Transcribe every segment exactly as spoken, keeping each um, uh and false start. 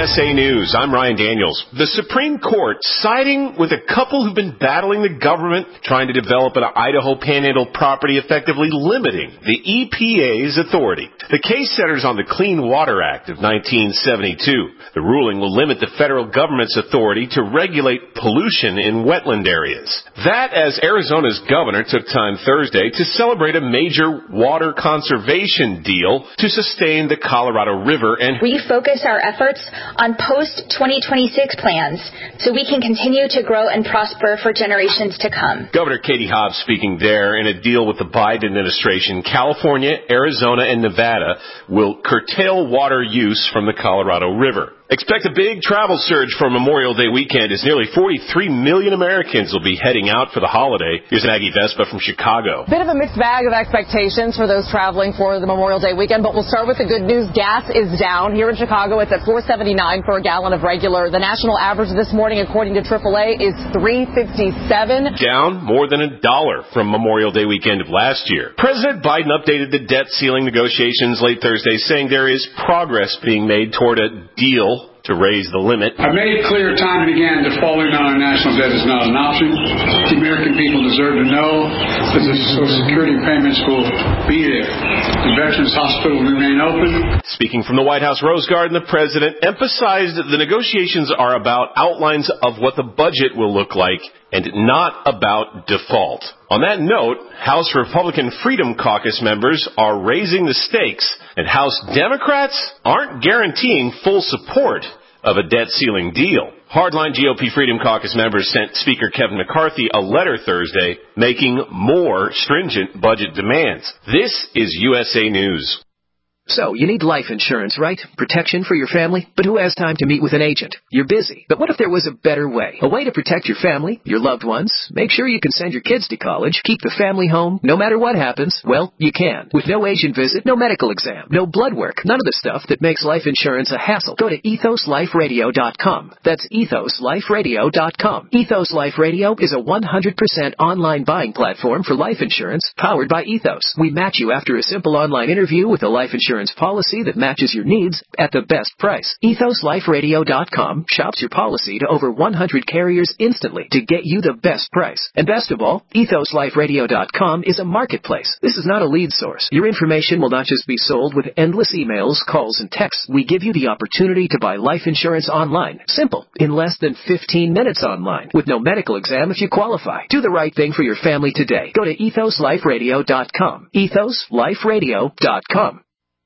S A News. I'm Ryan Daniels. The Supreme Court siding with a couple who've been battling the government, trying to develop an Idaho Panhandle property, effectively limiting the E P A's authority. The case centers on the Clean Water Act of nineteen seventy-two. The ruling will limit the federal government's authority to regulate pollution in wetland areas. That as Arizona's governor took time Thursday to celebrate a major water conservation deal to sustain the Colorado River and refocus our efforts on post twenty twenty-six plans so we can continue to grow and prosper for generations to come. Governor Katie Hobbs speaking there. In a deal with the Biden administration, California, Arizona, and Nevada will curtail water use from the Colorado River. Expect a big travel surge for Memorial Day weekend as nearly forty-three million Americans will be heading out for the holiday. Here's Maggie Vespa from Chicago. Bit of a mixed bag of expectations for those traveling for the Memorial Day weekend, but we'll start with the good news. Gas is down. Here in Chicago, it's at four seventy-nine for a gallon of regular. The national average this morning, according to triple A, is three fifty-seven. Down more than a dollar from Memorial Day weekend of last year. President Biden updated the debt ceiling negotiations late Thursday, saying there is progress being made toward a deal to raise the limit. I've made it clear time and again that falling on our national debt is not an option. The American people deserve to know that the Social Security payments will be there. The Veterans Hospital will remain open. Speaking from the White House Rose Garden, the president emphasized that the negotiations are about outlines of what the budget will look like and not about default. On that note, House Republican Freedom Caucus members are raising the stakes, and House Democrats aren't guaranteeing full support of a debt ceiling deal. Hardline G O P Freedom Caucus members sent Speaker Kevin McCarthy a letter Thursday making more stringent budget demands. This is U S A News. So, you need life insurance, right? Protection for your family? But who has time to meet with an agent? You're busy. But what if there was a better way? A way to protect your family, your loved ones, make sure you can send your kids to college, keep the family home, no matter what happens? Well, you can. With no agent visit, no medical exam, no blood work, none of the stuff that makes life insurance a hassle. Go to ethos life radio dot com. That's ethos life radio dot com. Ethos Life Radio is a one hundred percent online buying platform for life insurance powered by Ethos. We match you after a simple online interview with a life insurance policy that matches your needs at the best price. ethos life radio dot com shops your policy to over one hundred carriers instantly to get you the best price. And best of all, ethos life radio dot com is a marketplace. This is not a lead source. Your information will not just be sold with endless emails, calls, and texts. We give you the opportunity to buy life insurance online. Simple. In less than fifteen minutes online. With no medical exam if you qualify. Do the right thing for your family today. Go to ethos life radio dot com. ethos life radio dot com.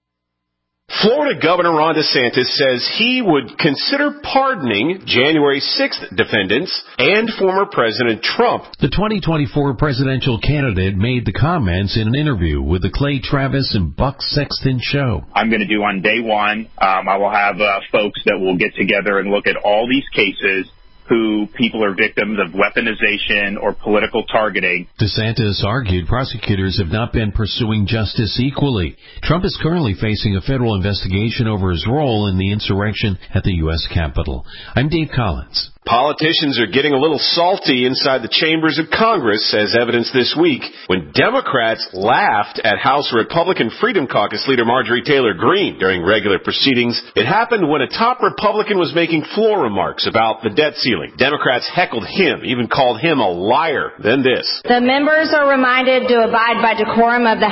Florida Governor Ron DeSantis says he would consider pardoning January sixth defendants and former President Trump. The twenty twenty-four presidential candidate made the comments in an interview with the Clay Travis and Buck Sexton show. I'm going to do on day one, um, I will have uh, folks that will get together and look at all these cases who people are victims of weaponization or political targeting. DeSantis argued prosecutors have not been pursuing justice equally. Trump is currently facing a federal investigation over his role in the insurrection at the U S Capitol. I'm Dave Collins. Politicians are getting a little salty inside the chambers of Congress, as evidenced this week when Democrats laughed at House Republican Freedom Caucus leader Marjorie Taylor Greene during regular proceedings. It happened when a top Republican was making floor remarks about the debt ceiling. Democrats heckled him, even called him a liar. Then this. The members are reminded to abide by decorum of the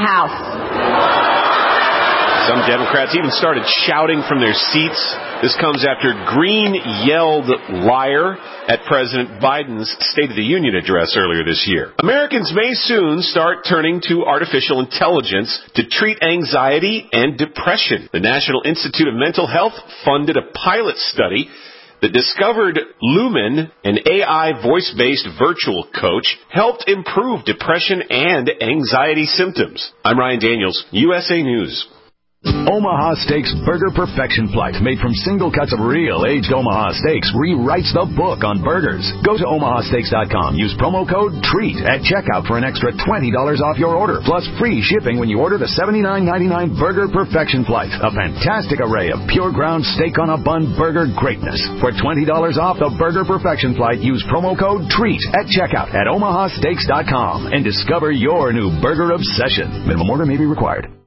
House. Some Democrats even started shouting from their seats. This comes after Greene yelled liar at President Biden's State of the Union address earlier this year. Americans may soon start turning to artificial intelligence to treat anxiety and depression. The National Institute of Mental Health funded a pilot study that discovered Lumen, an A I voice-based virtual coach, helped improve depression and anxiety symptoms. I'm Ryan Daniels, U S A News. Omaha Steaks Burger Perfection Flight, made from single cuts of real aged Omaha steaks, rewrites the book on burgers. Go to omaha steaks dot com. Use promo code TREAT at checkout for an extra twenty dollars off your order, plus free shipping when you order the seventy-nine ninety-nine Burger Perfection Flight. A fantastic array of pure ground steak on a bun burger greatness. For twenty dollars off the Burger Perfection Flight, use promo code TREAT at checkout at omaha steaks dot com and discover your new burger obsession. Minimum order may be required.